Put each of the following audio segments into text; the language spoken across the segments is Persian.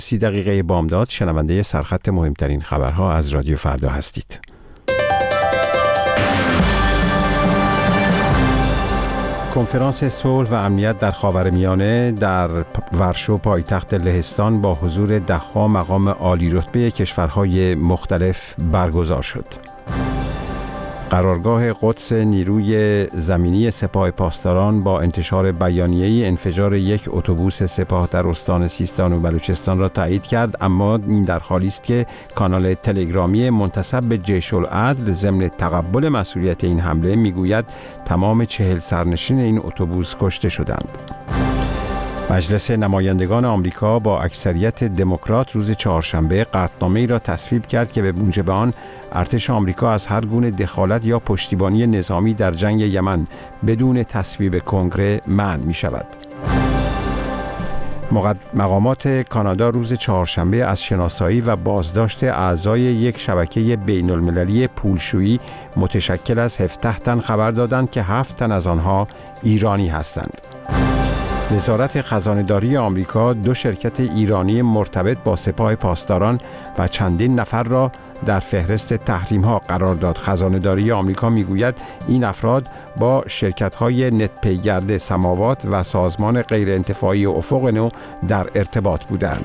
30 دقیقه بامداد شنونده سرخط مهمترین خبرها از رادیو فردا هستید. کنفرانس صلح و امنیت در خاورمیانه در ورشو پایتخت لهستان با حضور ده‌ها مقام عالی رتبه کشورهای مختلف برگزار شد. قرارگاه قدس نیروی زمینی سپاه پاسداران با انتشار بیانیه‌ای انفجار یک اتوبوس سپاه در استان سیستان و بلوچستان را تایید کرد، اما این در حالی است که کانال تلگرامی منتسب به جیش العدل ضمن تقبل مسئولیت این حمله میگوید تمام 40 سرنشین این اتوبوس کشته شدند. مجلس نمایندگان آمریکا با اکثریت دموکرات روز چهارشنبه قطعنامه‌ای را تصویب کرد که به موجب آن ارتش آمریکا از هر گونه دخالت یا پشتیبانی نظامی در جنگ یمن بدون تصویب کنگره منع می شود. مقامات کانادا روز چهارشنبه از شناسایی و بازداشت اعضای یک شبکه بین المللی پولشویی متشکل از 17 تن خبر دادند که 7 تن از آنها ایرانی هستند. وزارت خزانه‌داری آمریکا 2 شرکت ایرانی مرتبط با سپاه پاسداران و چندین نفر را در فهرست تحریم‌ها قرار داد. خزانه‌داری آمریکا میگوید این افراد با شرکت‌های نتپیگرد سماوات و سازمان غیرانتفاعی افق نو در ارتباط بودند.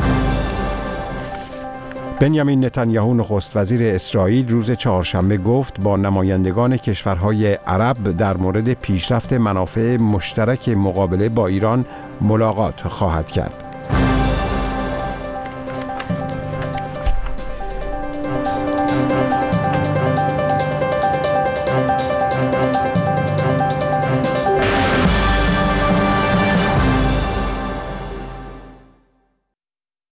بنیامین نتانیاهو نخست وزیر اسرائیل روز چهارشنبه گفت با نمایندگان کشورهای عرب در مورد پیشرفت منافع مشترک مقابله با ایران ملاقات خواهد کرد.